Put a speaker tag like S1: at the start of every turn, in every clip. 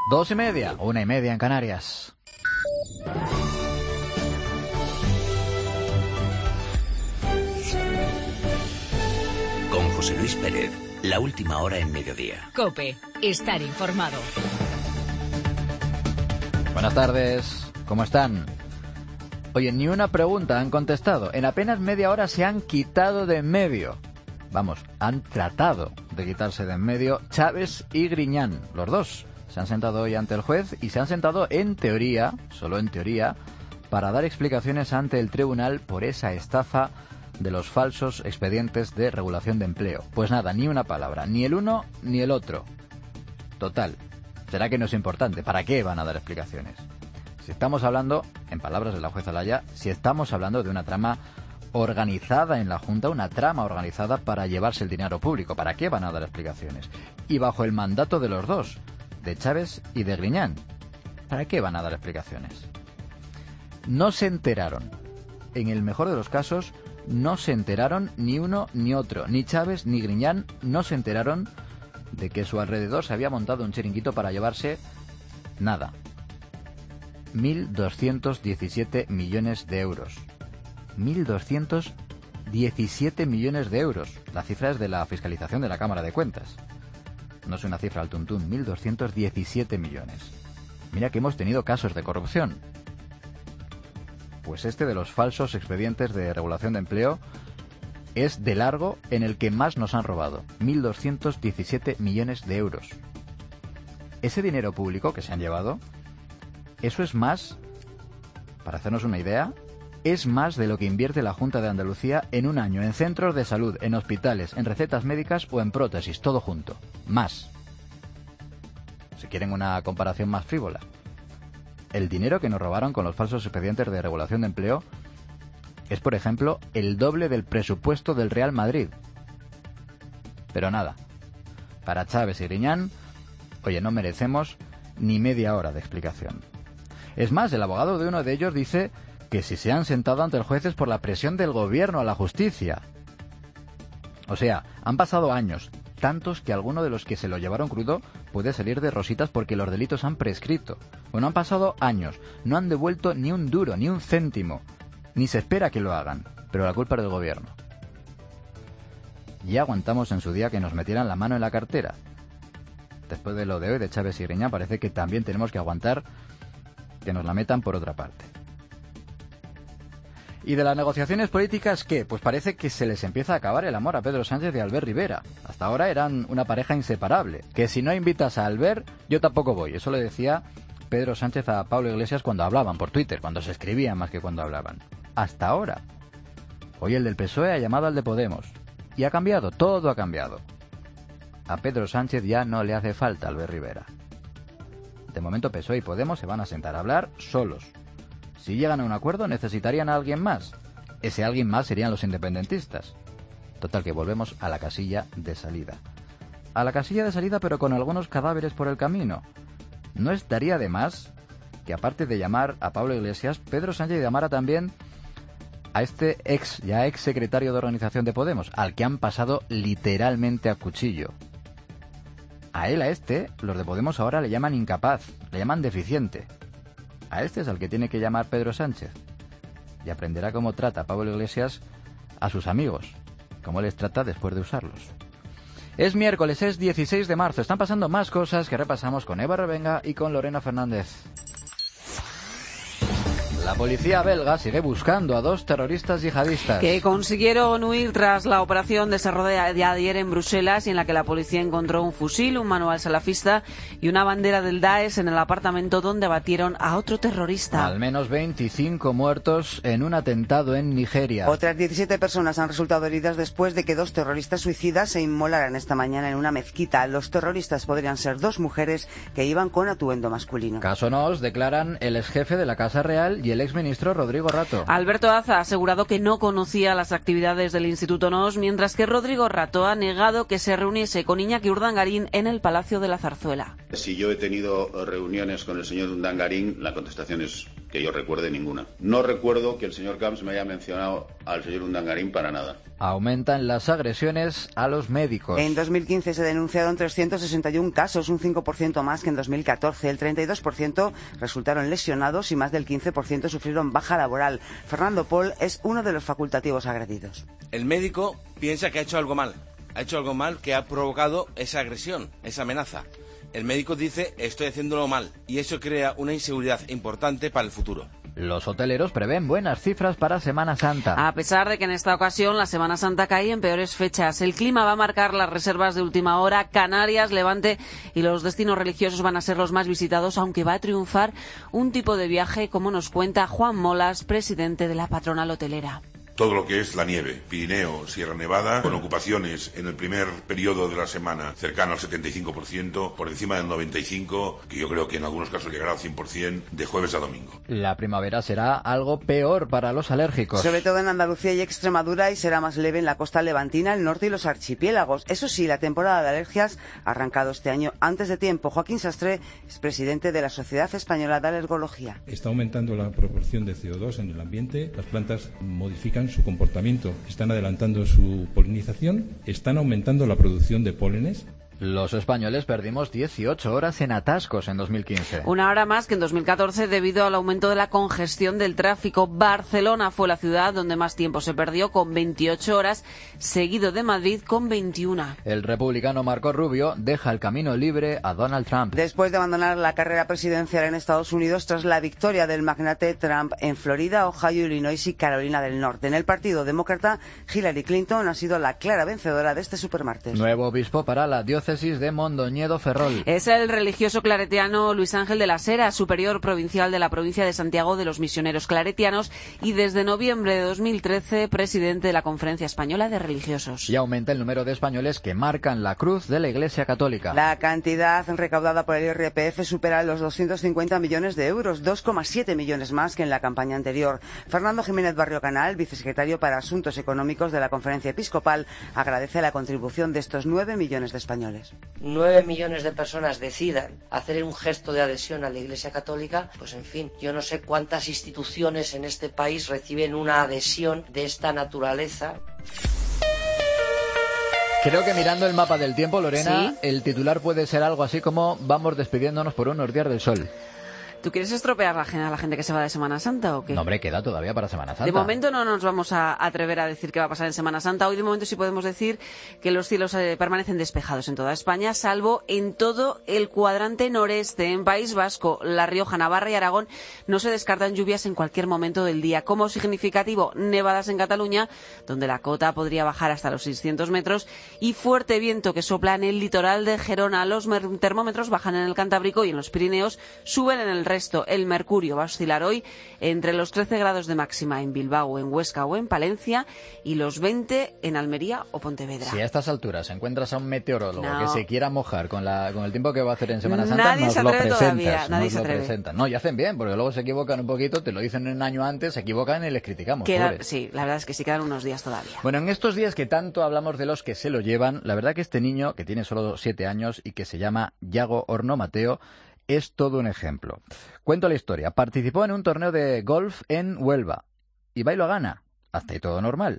S1: 2:30, 1:30 en Canarias.
S2: Con José Luis Pérez, la última hora en mediodía.
S3: COPE, estar informado.
S1: Buenas tardes, ¿cómo están? Oye, ni una pregunta han contestado. En apenas media hora se han quitado de en medio. Vamos, han tratado de quitarse de en medio Chaves y Griñán, los dos. Se han sentado hoy ante el juez y se han sentado en teoría, solo en teoría, para dar explicaciones ante el tribunal por esa estafa de los falsos expedientes de regulación de empleo. Pues nada, ni una palabra, ni el uno ni el otro. Total, ¿será que no es importante? ¿Para qué van a dar explicaciones? Si estamos hablando, en palabras de la jueza Laya, si estamos hablando de una trama organizada en la Junta, una trama organizada para llevarse el dinero público, ¿para qué van a dar explicaciones? Y bajo el mandato de los dos, de Chaves y de Griñán, ¿para qué van a dar explicaciones? No se enteraron. En el mejor de los casos, no se enteraron ni uno ni otro. Ni Chaves ni Griñán no se enteraron de que a su alrededor se había montado un chiringuito para llevarse nada. 1.217 millones de euros. 1.217 millones de euros. La cifra es de la fiscalización de la Cámara de Cuentas. No es una cifra al tuntún, 1.217 millones. Mira que hemos tenido casos de corrupción. Pues este de los falsos expedientes de regulación de empleo es de largo en el que más nos han robado. 1.217 millones de euros. Ese dinero público que se han llevado, eso es más, para hacernos una idea, es más de lo que invierte la Junta de Andalucía en un año en centros de salud, en hospitales, en recetas médicas o en prótesis, todo junto. Más. Si quieren una comparación más frívola. El dinero que nos robaron con los falsos expedientes de regulación de empleo es, por ejemplo, el doble del presupuesto del Real Madrid. Pero nada. Para Chaves y Griñán, oye, no merecemos ni media hora de explicación. Es más, el abogado de uno de ellos dice que si se han sentado ante el juez es por la presión del gobierno a la justicia. O sea, han pasado años, tantos que alguno de los que se lo llevaron crudo puede salir de rositas porque los delitos han prescrito. Bueno, han pasado años, no han devuelto ni un duro, ni un céntimo, ni se espera que lo hagan, pero la culpa es del gobierno. Ya aguantamos en su día que nos metieran la mano en la cartera. Después de lo de hoy de Chaves y Griñán parece que también tenemos que aguantar que nos la metan por otra parte. ¿Y de las negociaciones políticas qué? Pues parece que se les empieza a acabar el amor a Pedro Sánchez y a Albert Rivera. Hasta ahora eran una pareja inseparable. Que si no invitas a Albert, yo tampoco voy. Eso le decía Pedro Sánchez a Pablo Iglesias cuando hablaban por Twitter, cuando se escribían más que cuando hablaban. Hasta ahora. Hoy el del PSOE ha llamado al de Podemos. Y ha cambiado, todo ha cambiado. A Pedro Sánchez ya no le hace falta Albert Rivera. De momento PSOE y Podemos se van a sentar a hablar solos. Si llegan a un acuerdo, necesitarían a alguien más. Ese alguien más serían los independentistas. Total, que volvemos a la casilla de salida. A la casilla de salida, pero con algunos cadáveres por el camino. ¿No estaría de más que, aparte de llamar a Pablo Iglesias, Pedro Sánchez llamara también a este ex secretario de organización de Podemos, al que han pasado literalmente a cuchillo? A él, a este, los de Podemos ahora le llaman incapaz, le llaman deficiente. A este es al que tiene que llamar Pedro Sánchez. Y aprenderá cómo trata Pablo Iglesias a sus amigos, cómo les trata después de usarlos. Es miércoles, es 16 de marzo. Están pasando más cosas que repasamos con Eva Revenga y con Lorena Fernández. La policía belga sigue buscando a 2 terroristas yihadistas
S4: que consiguieron huir tras la operación desarrollada de ayer en Bruselas, y en la que la policía encontró un fusil, un manual salafista y una bandera del Daesh en el apartamento donde abatieron a otro terrorista.
S1: Al menos 25 muertos en un atentado en Nigeria.
S5: Otras 17 personas han resultado heridas después de que 2 terroristas suicidas se inmolaran esta mañana en una mezquita. Los terroristas podrían ser 2 mujeres que iban con atuendo masculino.
S1: Caso Nos, declaran el exjefe de la Casa Real y el exministro Rodrigo Rato.
S4: Alberto Aza ha asegurado que no conocía las actividades del Instituto Nos, mientras que Rodrigo Rato ha negado que se reuniese con Iñaki Urdangarín en el Palacio de la Zarzuela.
S6: Si yo he tenido reuniones con el señor Urdangarín, la contestación es que yo recuerde ninguna. No recuerdo que el señor Camps me haya mencionado al señor Urdangarín para nada.
S1: Aumentan las agresiones a los médicos.
S5: En 2015 se denunciaron 361 casos, un 5% más que en 2014. El 32% resultaron lesionados y más del 15% sufrieron baja laboral. Fernando Pol es uno de los facultativos agredidos.
S7: El médico piensa que ha hecho algo mal. Ha hecho algo mal que ha provocado esa agresión, esa amenaza. El médico dice, estoy haciéndolo mal, y eso crea una inseguridad importante para el futuro.
S1: Los hoteleros prevén buenas cifras para Semana Santa.
S4: A pesar de que en esta ocasión la Semana Santa cae en peores fechas, el clima va a marcar las reservas de última hora. Canarias, Levante y los destinos religiosos van a ser los más visitados, aunque va a triunfar un tipo de viaje, como nos cuenta Juan Molas, presidente de la patronal hotelera.
S8: Todo lo que es la nieve, Pirineo, Sierra Nevada, con ocupaciones en el primer periodo de la semana cercano al 75%, por encima del 95%, que yo creo que en algunos casos llegará al 100% de jueves a domingo.
S1: La primavera será algo peor para los alérgicos.
S5: Sobre todo en Andalucía y Extremadura, y será más leve en la costa levantina, el norte y los archipiélagos. Eso sí, la temporada de alergias ha arrancado este año antes de tiempo. Joaquín Sastre es presidente de la Sociedad Española de Alergología.
S9: Está aumentando la proporción de CO2 en el ambiente, las plantas modifican su comportamiento, están adelantando su polinización, están aumentando la producción de pólenes.
S1: Los españoles perdimos 18 horas en atascos en 2015.
S4: Una hora más que en 2014 debido al aumento de la congestión del tráfico. Barcelona fue la ciudad donde más tiempo se perdió, con 28 horas, seguido de Madrid con 21.
S1: El republicano Marco Rubio deja el camino libre a Donald Trump.
S5: Después de abandonar la carrera presidencial en Estados Unidos tras la victoria del magnate Trump en Florida, Ohio, Illinois y Carolina del Norte. En el Partido Demócrata, Hillary Clinton ha sido la clara vencedora de este supermartes.
S1: Nuevo obispo para la diócesis de Mondoñedo Ferrol.
S4: Es el religioso claretiano Luis Ángel de las Heras, superior provincial de la provincia de Santiago de los Misioneros Claretianos y desde noviembre de 2013 presidente de la Conferencia Española de Religiosos.
S1: Y aumenta el número de españoles que marcan la cruz de la Iglesia Católica.
S5: La cantidad recaudada por el IRPF supera los 250 millones de euros, 2,7 millones más que en la campaña anterior. Fernando Jiménez Barrio Canal, vicesecretario para Asuntos Económicos de la Conferencia Episcopal, agradece la contribución de estos 9 millones de españoles.
S10: 9 millones de personas decidan hacer un gesto de adhesión a la Iglesia Católica, pues en fin, yo no sé cuántas instituciones en este país reciben una adhesión de esta naturaleza.
S1: Creo que mirando el mapa del tiempo, Lorena,
S4: ¿sí?
S1: El titular puede ser algo así como vamos despidiéndonos por unos días del sol.
S4: ¿Tú quieres estropear a la gente que se va de Semana Santa o qué?
S1: No, hombre, queda todavía para Semana Santa.
S4: De momento no nos vamos a atrever a decir qué va a pasar en Semana Santa. Hoy de momento sí podemos decir que los cielos permanecen despejados en toda España, salvo en todo el cuadrante noreste. En País Vasco, La Rioja, Navarra y Aragón no se descartan lluvias en cualquier momento del día. Como significativo, nevadas en Cataluña, donde la cota podría bajar hasta los 600 metros, y fuerte viento que sopla en el litoral de Gerona. Los termómetros bajan en el Cantábrico y en los Pirineos, suben en el resto. El mercurio va a oscilar hoy entre los 13 grados de máxima en Bilbao, en Huesca o en Palencia y los 20 en Almería o Pontevedra.
S1: Si a estas alturas encuentras a un meteorólogo
S4: No.
S1: que se quiera mojar con el tiempo que va a hacer en Semana Santa,
S4: Nadie
S1: nos
S4: se
S1: lo
S4: atreve
S1: presentas.
S4: todavía, nadie
S1: nos
S4: se
S1: lo
S4: atreve.
S1: presentan. No, y hacen bien, porque luego se equivocan un poquito, te lo dicen un año antes, se equivocan y les criticamos.
S4: Sí, la verdad es que sí quedan unos días todavía.
S1: Bueno, en estos días que tanto hablamos de los que se lo llevan, la verdad que este niño, que tiene solo 7 años y que se llama Yago Horno Mateo, es todo un ejemplo. Cuento la historia. Participó en un torneo de golf en Huelva y va y lo gana. Hasta ahí todo normal.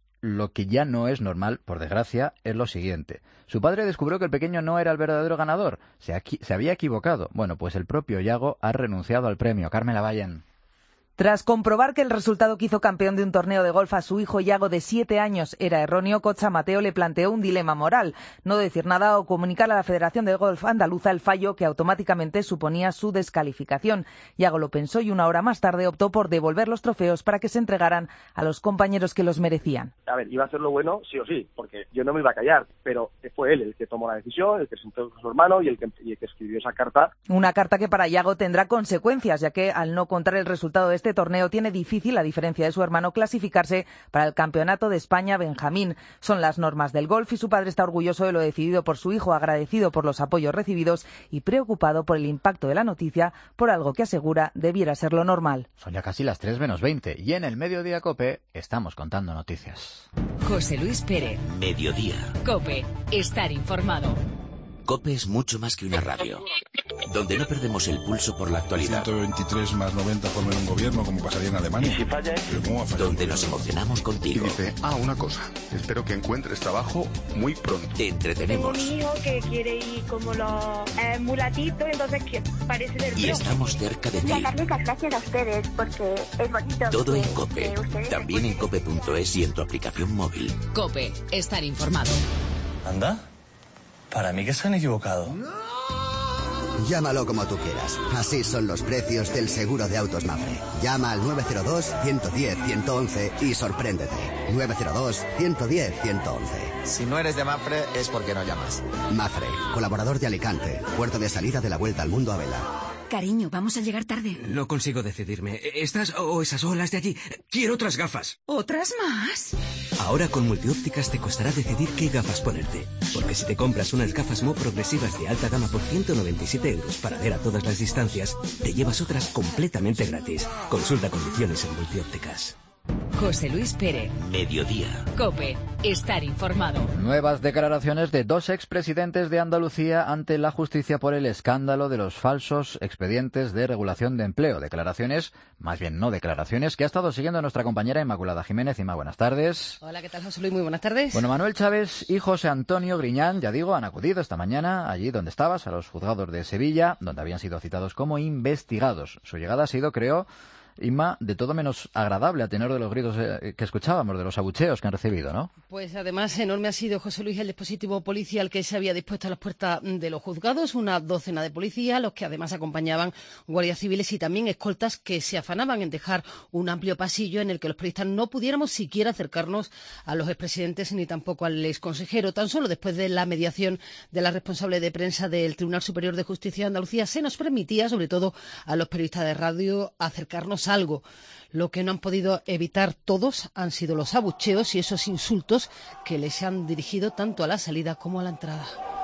S1: Lo que ya no es normal, por desgracia, es lo siguiente. Su padre descubrió que el pequeño no era el verdadero ganador. Se había equivocado. Bueno, pues el propio Yago ha renunciado al premio. Carmen Lavallen.
S11: Tras comprobar que el resultado que hizo campeón de un torneo de golf a su hijo Yago de 7 años era erróneo, Cocha Mateo le planteó un dilema moral: no decir nada o comunicar a la Federación de Golf Andaluza el fallo que automáticamente suponía su descalificación. Yago lo pensó y una hora más tarde optó por devolver los trofeos para que se entregaran a los compañeros que los merecían.
S12: A ver, iba a hacer lo bueno sí o sí, porque yo no me iba a callar, pero fue él el que tomó la decisión, el que sentó con su hermano y el que escribió esa carta.
S11: Una carta que para Yago tendrá consecuencias, ya que al no contar el resultado de este torneo tiene difícil, a diferencia de su hermano, clasificarse para el Campeonato de España Benjamín. Son las normas del golf y su padre está orgulloso de lo decidido por su hijo, agradecido por los apoyos recibidos y preocupado por el impacto de la noticia, por algo que asegura debiera ser lo normal.
S1: Son ya casi las 3 menos 20 y en el Mediodía COPE estamos contando noticias.
S3: José Luis Pérez.
S2: Mediodía.
S3: COPE. Estar informado.
S2: COPE es mucho más que una radio. donde no perdemos el pulso por la actualidad.
S13: 123 más 90 forman un gobierno, como pasaría en Alemania.
S2: ¿Y si falla?
S13: ¿Pero cómo va a fallar?
S2: Donde nos emocionamos contigo.
S14: Y dice, una cosa, espero que encuentres trabajo muy pronto.
S2: Te entretenemos.
S15: Tengo un hijo que quiere ir como los mulatitos, entonces que parece del
S2: Y estamos cerca de ti.
S15: Carlos, gracias a ustedes, porque es bonito.
S2: Todo en COPE. También en cope.es y en tu aplicación móvil.
S3: COPE. Estar informado.
S16: ¿Anda? Para mí que se han equivocado.
S17: Llámalo como tú quieras. Así son los precios del seguro de autos Mafre. Llama al 902-110-111 y sorpréndete. 902-110-111.
S18: Si no eres de Mafre es porque no llamas.
S17: Mafre, colaborador de Alicante, puerto de salida de la Vuelta al Mundo a vela.
S19: Cariño, vamos a llegar tarde.
S20: No consigo decidirme. ¿Estas o esas olas de allí? Quiero otras gafas.
S19: ¿Otras más?
S20: Ahora con Multiópticas te costará decidir qué gafas ponerte. Porque si te compras unas gafas Mo progresivas de alta gama por 197 euros para ver a todas las distancias, te llevas otras completamente gratis. Consulta condiciones en Multiópticas.
S3: José Luis Pérez.
S2: Mediodía.
S3: COPE. Estar informado.
S1: Nuevas declaraciones de dos expresidentes de Andalucía ante la justicia por el escándalo de los falsos expedientes de regulación de empleo. Declaraciones, más bien no declaraciones, que ha estado siguiendo nuestra compañera Inmaculada Jiménez. Inma, buenas tardes.
S21: Hola, ¿qué tal, José Luis? Muy buenas tardes.
S1: Bueno, Manuel Chávez y José Antonio Griñán, ya digo, han acudido esta mañana allí donde estabas, a los juzgados de Sevilla, donde habían sido citados como investigados. Su llegada ha sido, creo, Inma, de todo menos agradable a tenor de los gritos que escuchábamos, de los abucheos que han recibido, ¿no?
S21: Pues además enorme ha sido, José Luis, el dispositivo policial que se había dispuesto a las puertas de los juzgados, una docena de policías, los que además acompañaban guardias civiles y también escoltas que se afanaban en dejar un amplio pasillo en el que los periodistas no pudiéramos siquiera acercarnos a los expresidentes ni tampoco al exconsejero. Tan solo después de la mediación de la responsable de prensa del Tribunal Superior de Justicia de Andalucía se nos permitía, sobre todo a los periodistas de radio, acercarnos a algo. Lo que no han podido evitar todos han sido los abucheos y esos insultos que les han dirigido tanto a la salida como a la entrada.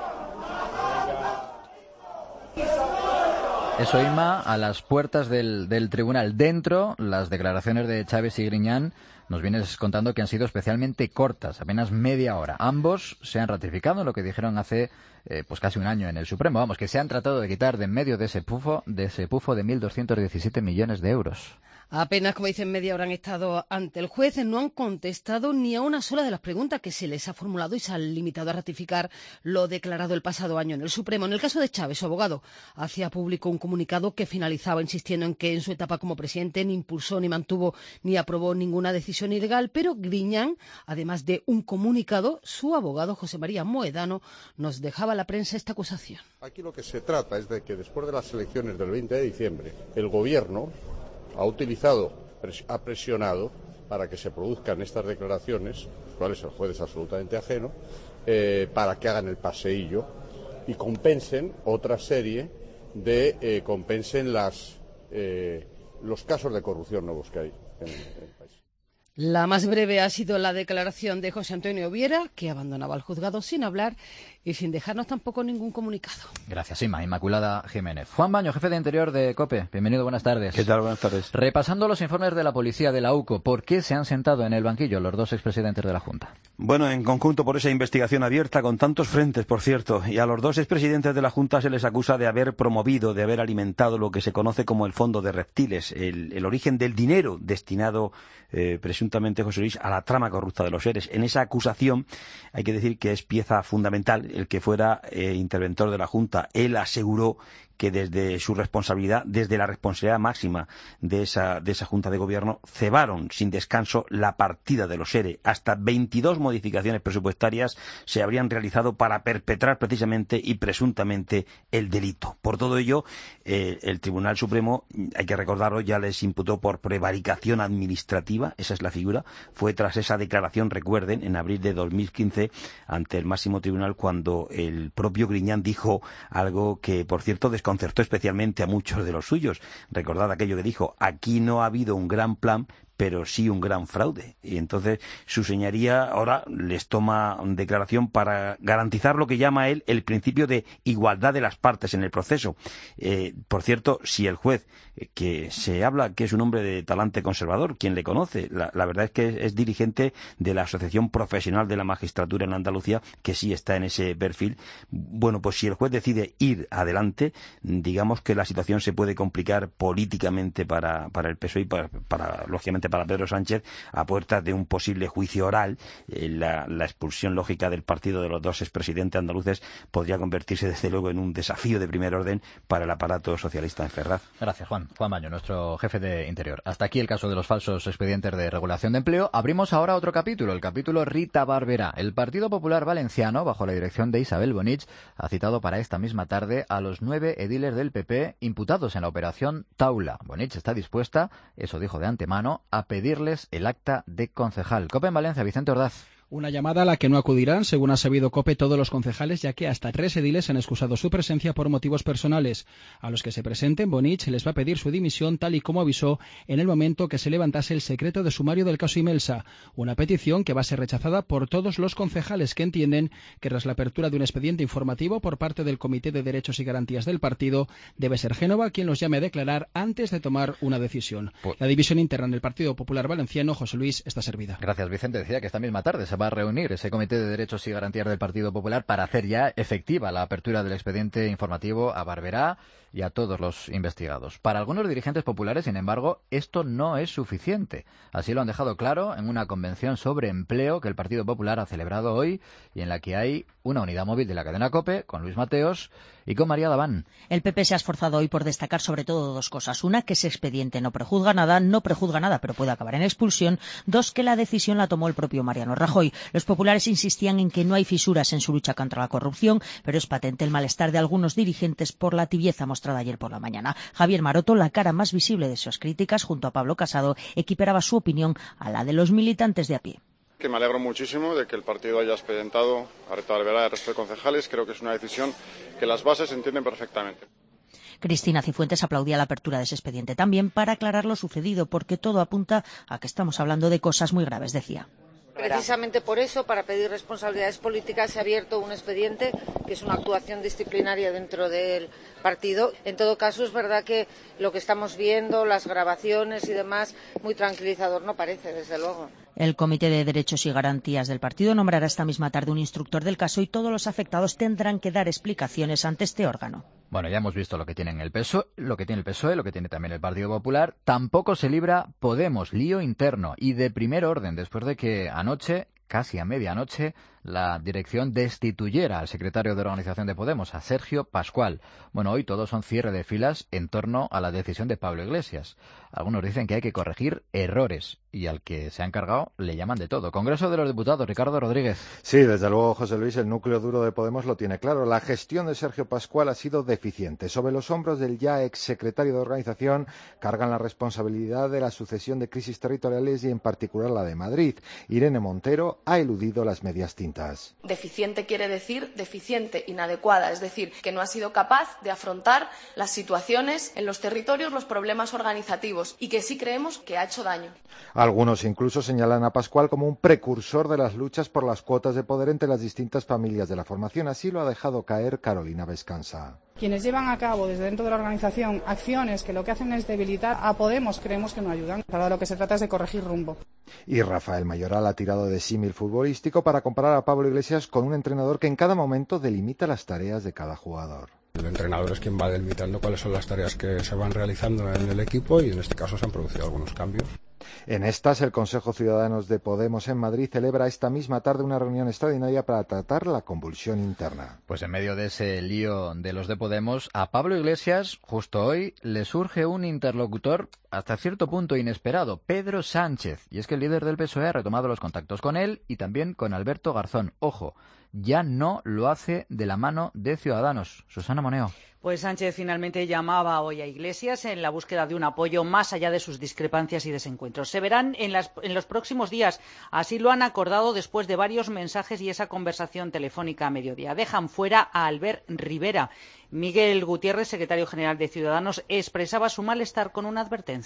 S1: Eso, Inma, a las puertas del tribunal. Dentro, las declaraciones de Chávez y Griñán nos vienes contando que han sido especialmente cortas, apenas media hora. Ambos se han ratificado en lo que dijeron hace pues casi un año en el Supremo. Vamos, que se han tratado de quitar de en medio de ese pufo de 1.217 millones de euros.
S21: Apenas, como dicen, media hora han estado ante el juez, no han contestado ni a una sola de las preguntas que se les ha formulado y se han limitado a ratificar lo declarado el pasado año en el Supremo. En el caso de Chávez, su abogado hacía público un comunicado que finalizaba insistiendo en que en su etapa como presidente ni impulsó, ni mantuvo, ni aprobó ninguna decisión ilegal, pero Griñán, además de un comunicado, su abogado, José María Moedano, nos dejaba a la prensa esta acusación.
S22: Aquí lo que se trata es de que después de las elecciones del 20 de diciembre, el Gobierno ha presionado para que se produzcan estas declaraciones, las cuales el juez es absolutamente ajeno, para que hagan el paseillo y compensen otra serie de los casos de corrupción nuevos que hay en el país.
S21: La más breve ha sido la declaración de José Antonio Viera, que abandonaba el juzgado sin hablar y sin dejarnos tampoco ningún comunicado.
S1: Gracias, Inma. Inmaculada Jiménez. Juan Baño, jefe de Interior de COPE. Bienvenido, buenas tardes.
S23: ¿Qué tal? Buenas tardes.
S1: Repasando los informes de la policía de la UCO, ¿por qué se han sentado en el banquillo los dos expresidentes de la Junta?
S23: Bueno, en conjunto por esa investigación abierta con tantos frentes, por cierto, y a los dos expresidentes de la Junta se les acusa de haber promovido, de haber alimentado lo que se conoce como el fondo de reptiles, el origen del dinero destinado presuntamente, José Luis, a la trama corrupta de los ERES. En esa acusación hay que decir que es pieza fundamental el que fuera interventor de la Junta. Él aseguró que desde su responsabilidad, desde la responsabilidad máxima de esa Junta de Gobierno, cebaron sin descanso la partida de los ERE. Hasta 22 modificaciones presupuestarias se habrían realizado para perpetrar precisamente y presuntamente el delito. Por todo ello, el Tribunal Supremo, hay que recordarlo, ya les imputó por prevaricación administrativa, esa es la figura. Fue tras esa declaración, recuerden, en abril de 2015, ante el máximo tribunal, cuando el propio Griñán dijo algo que, por cierto, desconcertó especialmente a muchos de los suyos. Recordad aquello que dijo: aquí no ha habido un gran plan, pero sí un gran fraude. Y entonces su señoría ahora les toma declaración para garantizar lo que llama él el principio de igualdad de las partes en el proceso. Por cierto, si el juez, que se habla que es un hombre de talante conservador, quien le conoce, la verdad es que es dirigente de la Asociación Profesional de la Magistratura en Andalucía, que sí está en ese perfil. Bueno, pues si el juez decide ir adelante, digamos que la situación se puede complicar políticamente para el PSOE y lógicamente para Pedro Sánchez, a puertas de un posible juicio oral. La expulsión lógica del partido de los dos expresidentes andaluces podría convertirse desde luego en un desafío de primer orden para el aparato socialista en Ferraz.
S1: Gracias, Juan Baño, nuestro jefe de Interior. Hasta aquí el caso de los falsos expedientes de regulación de empleo. Abrimos ahora otro capítulo, el capítulo Rita Barberá. El Partido Popular Valenciano, bajo la dirección de Isabel Bonich, ha citado para esta misma tarde a los 9 ediles del PP imputados en la operación Taula. Bonich está dispuesta, eso dijo de antemano, a pedirles el acta de concejal. COPE en Valencia, Vicente Ordaz.
S6: Una llamada a la que no acudirán, según ha sabido COPE, todos los concejales, ya que hasta 3 ediles han excusado su presencia por motivos personales. A los que se presenten, Bonich les va a pedir su dimisión, tal y como avisó en el momento que se levantase el secreto de sumario del caso Imelsa. Una petición que va a ser rechazada por todos los concejales, que entienden que tras la apertura de un expediente informativo por parte del Comité de Derechos y Garantías del partido, debe ser Génova quien los llame a declarar antes de tomar una decisión. La división interna en el Partido Popular Valenciano, José Luis, está servida.
S1: Gracias, Vicente. Decía que esta misma tarde se va a reunir ese Comité de Derechos y Garantías del Partido Popular para hacer ya efectiva la apertura del expediente informativo a Barberá y a todos los investigados. Para algunos dirigentes populares, sin embargo, esto no es suficiente. Así lo han dejado claro en una convención sobre empleo que el Partido Popular ha celebrado hoy y en la que hay una unidad móvil de la cadena COPE con Luis Mateos y con María Daván.
S7: El PP se ha esforzado hoy por destacar sobre todo dos cosas. Una, que ese expediente no prejuzga nada, pero puede acabar en expulsión. Dos, que la decisión la tomó el propio Mariano Rajoy. Los populares insistían en que no hay fisuras en su lucha contra la corrupción, pero es patente el malestar de algunos dirigentes por la tibieza mostrada ayer por la mañana. Javier Maroto, la cara más visible de esas críticas, junto a Pablo Casado, equiparaba su opinión a la de los militantes de a pie.
S8: Que me alegro muchísimo de que el partido haya expedientado a Rita Barberá y al resto de concejales. Creo que es una decisión que las bases entienden perfectamente.
S7: Cristina Cifuentes aplaudía la apertura de ese expediente también para aclarar lo sucedido, porque todo apunta a que estamos hablando de cosas muy graves, decía.
S24: Precisamente por eso, para pedir responsabilidades políticas, se ha abierto un expediente que es una actuación disciplinaria dentro del partido. En todo caso, es verdad que lo que estamos viendo, las grabaciones y demás, muy tranquilizador no parece, desde luego.
S7: El Comité de Derechos y Garantías del partido nombrará esta misma tarde un instructor del caso y todos los afectados tendrán que dar explicaciones ante este órgano.
S1: Bueno, ya hemos visto lo que tiene el PSOE, lo que tiene también el Partido Popular. Tampoco se libra Podemos, lío interno y de primer orden, después de que anoche, casi a medianoche, la dirección destituyera al secretario de organización de Podemos, a Sergio Pascual. Bueno, hoy todos son cierre de filas en torno a la decisión de Pablo Iglesias. Algunos dicen que hay que corregir errores y al que se ha encargado le llaman de todo. Congreso de los Diputados, Ricardo Rodríguez.
S25: Sí, desde luego, José Luis, el núcleo duro de Podemos lo tiene claro. La gestión de Sergio Pascual ha sido deficiente. Sobre los hombros del ya exsecretario de organización cargan la responsabilidad de la sucesión de crisis territoriales y en particular la de Madrid. Irene Montero ha eludido las medias tintas.
S26: Deficiente quiere decir deficiente, inadecuada, es decir, que no ha sido capaz de afrontar las situaciones en los territorios, los problemas organizativos y que sí creemos que ha hecho daño.
S25: Algunos incluso señalan a Pascual como un precursor de las luchas por las cuotas de poder entre las distintas familias de la formación. Así lo ha dejado caer Carolina Vescansa.
S27: Quienes llevan a cabo desde dentro de la organización acciones que lo que hacen es debilitar a Podemos, creemos que no ayudan. Ahora de lo que se trata es de corregir rumbo.
S25: Y Rafael Mayoral ha tirado de símil futbolístico para comparar a Pablo Iglesias con un entrenador que en cada momento delimita las tareas de cada jugador.
S13: El entrenador es quien va delimitando cuáles son las tareas que se van realizando en el equipo y en este caso se han producido algunos cambios.
S25: En estas, el Consejo Ciudadanos de Podemos en Madrid celebra esta misma tarde una reunión extraordinaria para tratar la convulsión interna.
S1: Pues en medio de ese lío de los de Podemos, a Pablo Iglesias, justo hoy, le surge un interlocutor hasta cierto punto inesperado, Pedro Sánchez. Y es que el líder del PSOE ha retomado los contactos con él y también con Alberto Garzón. Ojo, ya no lo hace de la mano de Ciudadanos. Susana Moneo.
S28: Pues Sánchez finalmente llamaba hoy a Iglesias en la búsqueda de un apoyo más allá de sus discrepancias y desencuentros. Se verán en los próximos días. Así lo han acordado después de varios mensajes y esa conversación telefónica a mediodía. Dejan fuera a Albert Rivera. Miguel Gutiérrez, secretario general de Ciudadanos, expresaba su malestar con una advertencia.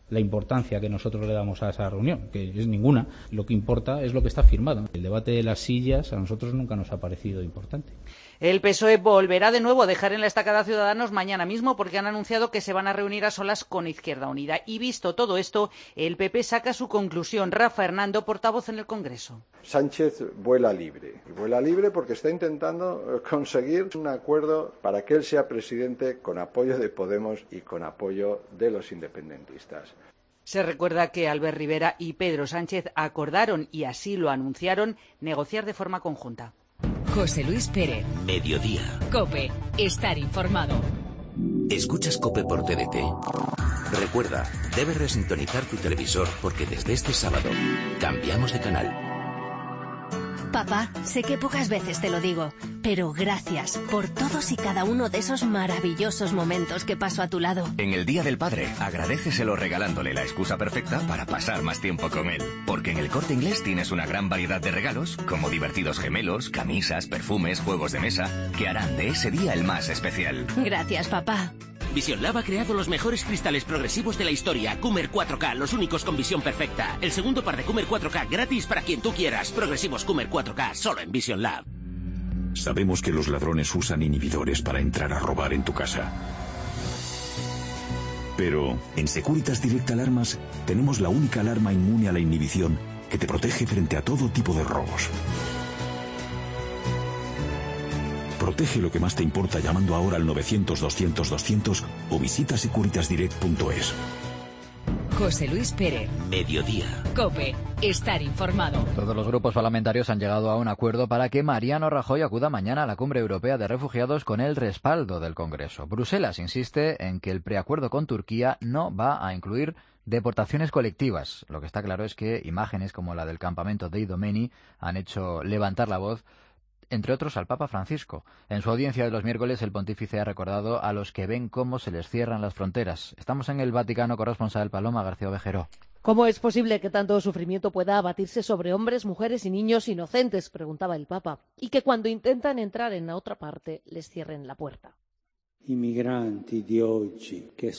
S4: la importancia que nosotros le damos a esa reunión, que es ninguna. Lo que importa es lo que está firmado. El debate de las sillas a nosotros nunca nos ha parecido importante.
S28: El PSOE volverá de nuevo a dejar en la estacada a Ciudadanos mañana mismo porque han anunciado que se van a reunir a solas con Izquierda Unida. Y visto todo esto, el PP saca su conclusión. Rafa Hernando, portavoz en el Congreso.
S5: Sánchez vuela libre. Y vuela libre porque está intentando conseguir un acuerdo para que él sea presidente con apoyo de Podemos y con apoyo de los independentistas.
S28: Se recuerda que Albert Rivera y Pedro Sánchez acordaron, y así lo anunciaron, negociar de forma conjunta.
S3: José Luis Pérez.
S2: Mediodía.
S3: COPE. Estar informado.
S2: ¿Escuchas COPE por TDT? Recuerda, debes resintonizar tu televisor porque desde este sábado cambiamos de canal.
S9: Papá, sé que pocas veces te lo digo, pero gracias por todos y cada uno de esos maravillosos momentos que paso a tu lado.
S10: En el Día del Padre, agradéceselo regalándole la excusa perfecta para pasar más tiempo con él. Porque en El Corte Inglés tienes una gran variedad de regalos, como divertidos gemelos, camisas, perfumes, juegos de mesa, que harán de ese día el más especial.
S9: Gracias, papá.
S11: Vision Lab ha creado los mejores cristales progresivos de la historia. Coomer 4K, los únicos con visión perfecta. El segundo par de Coomer 4K gratis para quien tú quieras. Progresivos Coomer 4K, solo en Vision Lab.
S12: Sabemos que los ladrones usan inhibidores para entrar a robar en tu casa. Pero en Securitas Direct Alarmas tenemos la única alarma inmune a la inhibición que te protege frente a todo tipo de robos. Protege lo que más te importa llamando ahora al 900-200-200 o visita securitasdirect.es.
S3: José Luis Pérez.
S2: Mediodía.
S3: COPE. Estar informado.
S1: Todos los grupos parlamentarios han llegado a un acuerdo para que Mariano Rajoy acuda mañana a la Cumbre Europea de Refugiados con el respaldo del Congreso. Bruselas insiste en que el preacuerdo con Turquía no va a incluir deportaciones colectivas. Lo que está claro es que imágenes como la del campamento de Idomeni han hecho levantar la voz, entre otros al Papa Francisco. En su audiencia de los miércoles, el pontífice ha recordado a los que ven cómo se les cierran las fronteras. Estamos en el Vaticano, corresponsal Paloma García Ovejero.
S14: ¿Cómo es posible que tanto sufrimiento pueda abatirse sobre hombres, mujeres y niños inocentes?, preguntaba el Papa, y que cuando intentan entrar en la otra parte les cierren la puerta.
S15: Inmigrantes de hoy que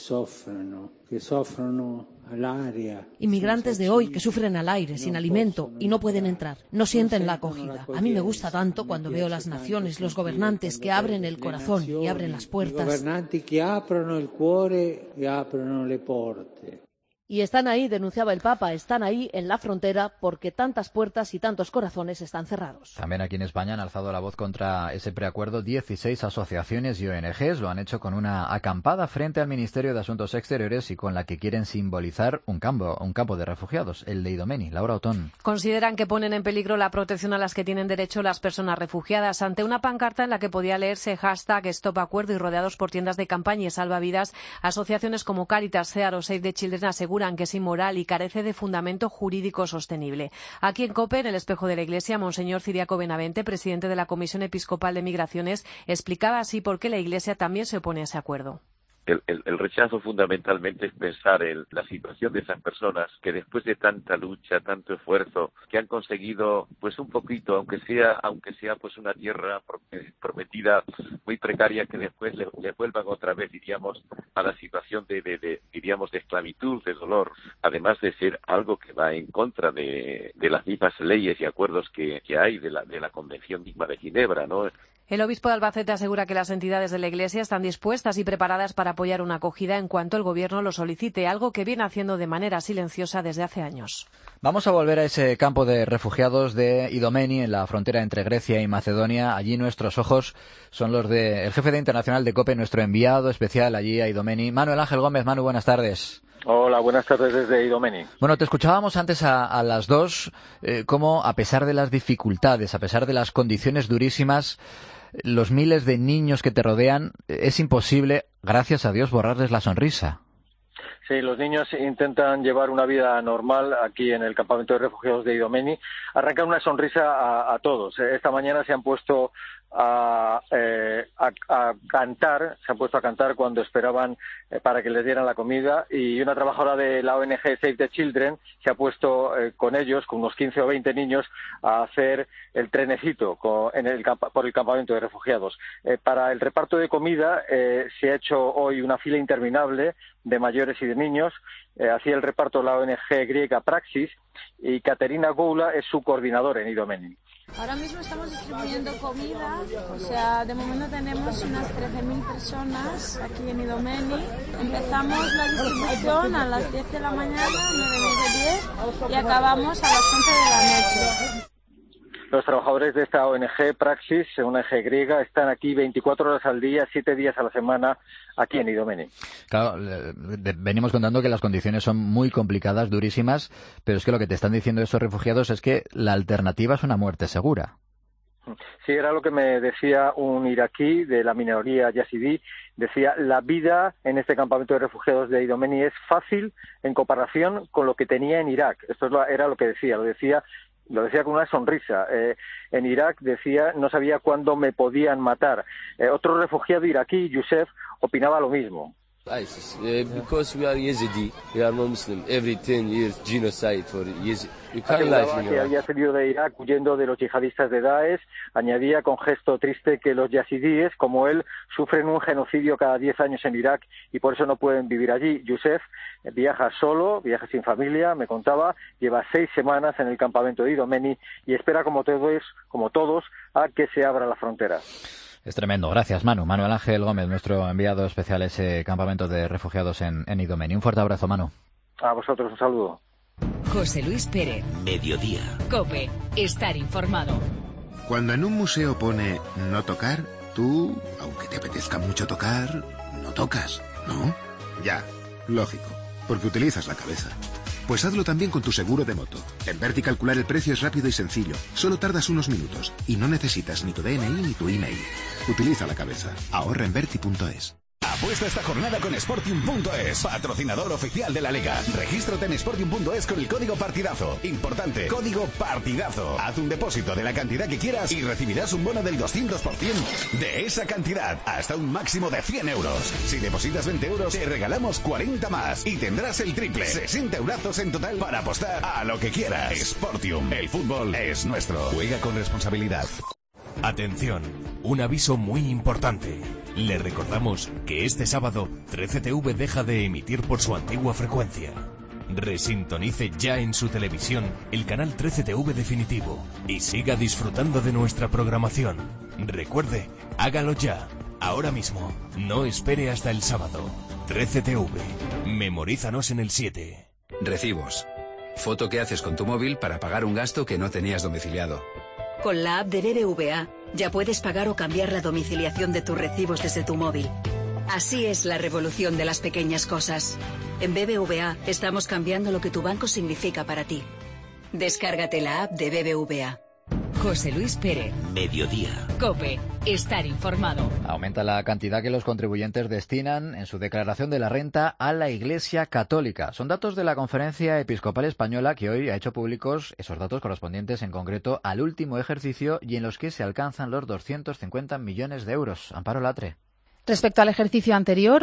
S15: sufren al aire.
S14: Inmigrantes de hoy que sufren al aire, sin alimento, y no pueden entrar. No sienten la acogida. A mí me gusta tanto cuando veo las naciones, los gobernantes que abren el corazón y abren las puertas.
S15: Gobernantes que abren el cuore y abren le porte.
S14: Y están ahí, denunciaba el Papa, están ahí en la frontera porque tantas puertas y tantos corazones están cerrados.
S1: También aquí en España han alzado la voz contra ese preacuerdo 16 asociaciones y ONGs. Lo han hecho con una acampada frente al Ministerio de Asuntos Exteriores y con la que quieren simbolizar un campo de refugiados, el de Idomeni. Laura Otón.
S29: Consideran que ponen en peligro la protección a las que tienen derecho las personas refugiadas. Ante una pancarta en la que podía leerse #StopAcuerdo y rodeados por tiendas de campaña y salvavidas, asociaciones como Cáritas, CEAR o Save the Children aseguran que es inmoral y carece de fundamento jurídico sostenible. Aquí en COPE, en el espejo de la Iglesia, Monseñor Ciriaco Benavente, presidente de la Comisión Episcopal de Migraciones, explicaba así por qué la Iglesia también se opone a ese acuerdo.
S30: El rechazo fundamentalmente es pensar en la situación de esas personas que después de tanta lucha, tanto esfuerzo, que han conseguido pues un poquito, aunque sea pues una tierra prometida muy precaria, que después le vuelvan otra vez, diríamos, a la situación de esclavitud, de dolor, además de ser algo que va en contra de las mismas leyes y acuerdos que hay de la Convención misma de Ginebra, ¿no?
S29: El obispo de Albacete asegura que las entidades de la Iglesia están dispuestas y preparadas para apoyar una acogida en cuanto el Gobierno lo solicite, algo que viene haciendo de manera silenciosa desde hace años.
S1: Vamos a volver a ese campo de refugiados de Idomeni, en la frontera entre Grecia y Macedonia. Allí nuestros ojos son los del jefe de internacional de COPE, nuestro enviado especial allí a Idomeni, Manuel Ángel Gómez. Manu, buenas tardes.
S31: Hola, buenas tardes desde Idomeni.
S1: Bueno, te escuchábamos antes a las dos, cómo a pesar de las dificultades, a pesar de las condiciones durísimas, los miles de niños que te rodean, es imposible, gracias a Dios, borrarles la sonrisa.
S31: Sí, los niños intentan llevar una vida normal aquí en el campamento de refugiados de Idomeni. Arrancan una sonrisa a todos. Esta mañana se han puesto a cantar, se han puesto a cantar cuando esperaban para que les dieran la comida, y una trabajadora de la ONG Save the Children se ha puesto con ellos, con unos 15 o 20 niños, a hacer el trenecito por el campamento de refugiados. Para el reparto de comida se ha hecho hoy una fila interminable de mayores y de niños. Hacía el reparto la ONG griega Praxis, y Caterina Goula es su coordinadora en Idomeni.
S6: Ahora mismo estamos distribuyendo comida, o sea, de momento tenemos unas 13.000 personas aquí en Idomeni. Empezamos la distribución a las 10 de la mañana, 9:30, 10, y acabamos a las 11 de la noche.
S31: Los trabajadores de esta ONG Praxis, una ONG griega, están aquí 24 horas al día, 7 días a la semana, aquí en Idomeni.
S1: Claro, venimos contando que las condiciones son muy complicadas, durísimas, pero es que lo que te están diciendo esos refugiados es que la alternativa es una muerte segura.
S31: Sí, era lo que me decía un iraquí de la minoría yazidí. Decía, la vida en este campamento de refugiados de Idomeni es fácil en comparación con lo que tenía en Irak. Esto era lo que decía, lo decía con una sonrisa. En Irak decía, no sabía cuándo me podían matar. Otro refugiado iraquí, Youssef, opinaba lo mismo.
S8: Because we are Yazidi, we are not Muslim. Every 10 years genocide for Yazidi. You can't
S31: Aseguraba que había salido de Irak huyendo de los yihadistas de Daesh. Añadía con gesto triste que los yazidíes, como él, sufren un genocidio cada 10 años en Irak y por eso no pueden vivir allí. Youssef viaja solo, viaja sin familia, me contaba, lleva 6 semanas en el campamento de Idomeni y espera como todos a que se abra la frontera.
S1: Es tremendo. Gracias, Manu. Manuel Ángel Gómez, nuestro enviado especial a ese campamento de refugiados en Idomeni. Un fuerte abrazo, Manu.
S31: A vosotros un saludo.
S3: José Luis Pérez.
S2: Mediodía.
S3: COPE. Estar informado.
S16: Cuando en un museo pone no tocar, tú, aunque te apetezca mucho tocar, no tocas, ¿no? Ya, lógico, porque utilizas la cabeza. Pues hazlo también con tu seguro de moto. En Verti calcular el precio es rápido y sencillo. Solo tardas unos minutos y no necesitas ni tu DNI ni tu email. Utiliza la cabeza. Ahorra en Verti.es.
S17: Apuesta esta jornada con Sportium.es, patrocinador oficial de la Liga. Regístrate en Sportium.es con el código partidazo. Importante, código partidazo. Haz un depósito de la cantidad que quieras y recibirás un bono del 200% de esa cantidad, hasta un máximo de 100 euros. Si depositas 20 euros, te regalamos 40 más y tendrás el triple. 60 eurazos en total para apostar a lo que quieras. Sportium, el fútbol es nuestro. Juega con responsabilidad.
S18: Atención, un aviso muy importante. Le recordamos que este sábado 13TV deja de emitir por su antigua frecuencia. Resintonice ya en su televisión el canal 13TV definitivo y siga disfrutando de nuestra programación. Recuerde, hágalo ya, ahora mismo. No espere hasta el sábado. 13TV. Memorízanos en el 7.
S19: Recibos. Foto que haces con tu móvil para pagar un gasto que no tenías domiciliado.
S20: Con la app de BBVA ya puedes pagar o cambiar la domiciliación de tus recibos desde tu móvil. Así es la revolución de las pequeñas cosas. En BBVA estamos cambiando lo que tu banco significa para ti. Descárgate la app de BBVA.
S3: José Luis Pérez.
S2: Mediodía.
S3: COPE. Estar informado.
S1: Aumenta la cantidad que los contribuyentes destinan en su declaración de la renta a la Iglesia Católica. Son datos de la Conferencia Episcopal Española, que hoy ha hecho públicos esos datos correspondientes en concreto al último ejercicio y en los que se alcanzan los 250 millones de euros. Amparo Latre.
S21: Respecto al ejercicio anterior,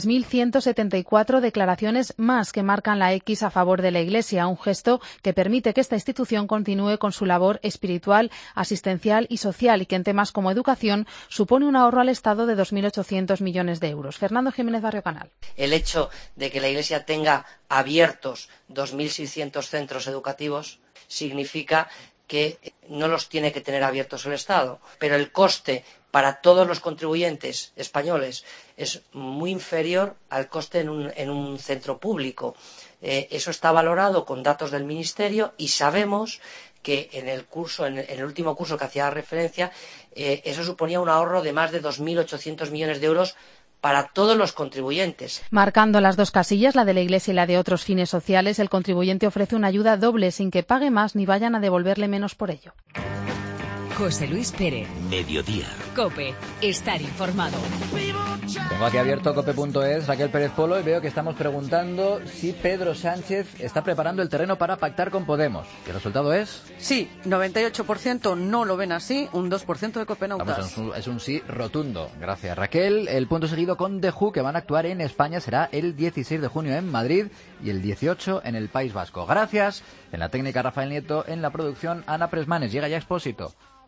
S21: 23.174 declaraciones más que marcan la X a favor de la Iglesia, un gesto que permite que esta institución continúe con su labor espiritual, asistencial y social y que en temas como educación supone un ahorro al Estado de 2.800 millones de euros. Fernando Jiménez Barrio Canal.
S22: El hecho de que la Iglesia tenga abiertos 2.600 centros educativos significa que no los tiene que tener abiertos el Estado, pero el coste para todos los contribuyentes españoles es muy inferior al coste en un centro público. Eso está valorado con datos del Ministerio y sabemos que en el último curso que hacía referencia, eso suponía un ahorro de más de 2.800 millones de euros para todos los contribuyentes.
S21: Marcando las dos casillas, la de la Iglesia y la de otros fines sociales, el contribuyente ofrece una ayuda doble sin que pague más ni vayan a devolverle menos por ello.
S3: José Luis Pérez.
S2: Mediodía.
S3: COPE. Estar informado.
S1: Tengo aquí abierto cope.es, Raquel Pérez Polo, y veo que estamos preguntando si Pedro Sánchez está preparando el terreno para pactar con Podemos. ¿Y el resultado es?
S4: Sí, 98% no lo ven así, un 2% de copenautas.
S1: Vamos, es un sí rotundo. Gracias, Raquel. El punto seguido con The Who, que van a actuar en España, será el 16 de junio en Madrid y el 18 en el País Vasco. Gracias. En la técnica, Rafael Nieto. En la producción, Ana Presmanes. Llega ya Expósito.